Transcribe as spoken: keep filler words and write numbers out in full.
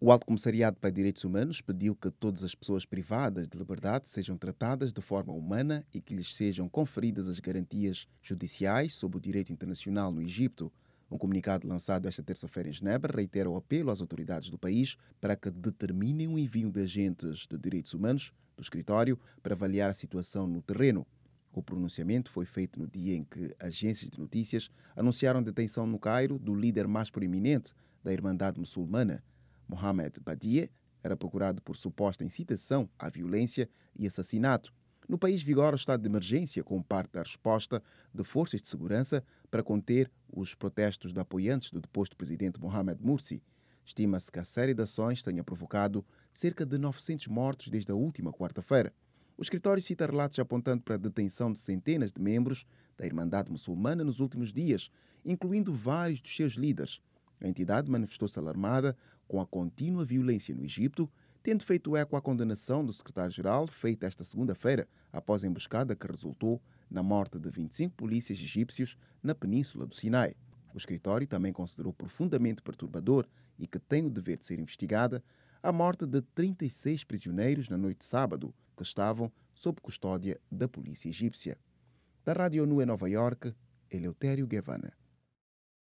O Alto Comissariado para Direitos Humanos pediu que todas as pessoas privadas de liberdade sejam tratadas de forma humana e que lhes sejam conferidas as garantias judiciais sob o direito internacional no Egito. Um comunicado lançado esta terça-feira em Genebra reitera o apelo às autoridades do país para que determinem o envio de agentes de direitos humanos do escritório para avaliar a situação no terreno. O pronunciamento foi feito no dia em que agências de notícias anunciaram a detenção no Cairo do líder mais proeminente da Irmandade Muçulmana. Mohamed Badie era procurado por suposta incitação à violência e assassinato. No país vigora o estado de emergência como parte da resposta de forças de segurança para conter os protestos de apoiantes do deposto presidente Mohamed Morsi. Estima-se que a série de ações tenha provocado cerca de novecentos mortos desde a última quarta-feira. O escritório cita relatos apontando para a detenção de centenas de membros da Irmandade Muçulmana nos últimos dias, incluindo vários dos seus líderes. A entidade manifestou-se alarmada com a contínua violência no Egito, tendo feito eco à condenação do secretário-geral feita esta segunda-feira, após a emboscada que resultou na morte de vinte e cinco polícias egípcios na península do Sinai. O escritório também considerou profundamente perturbador e que tem o dever de ser investigada a morte de trinta e seis prisioneiros na noite de sábado, que estavam sob custódia da polícia egípcia. Da Rádio ONU em Nova Iorque, Eleutério Guevara.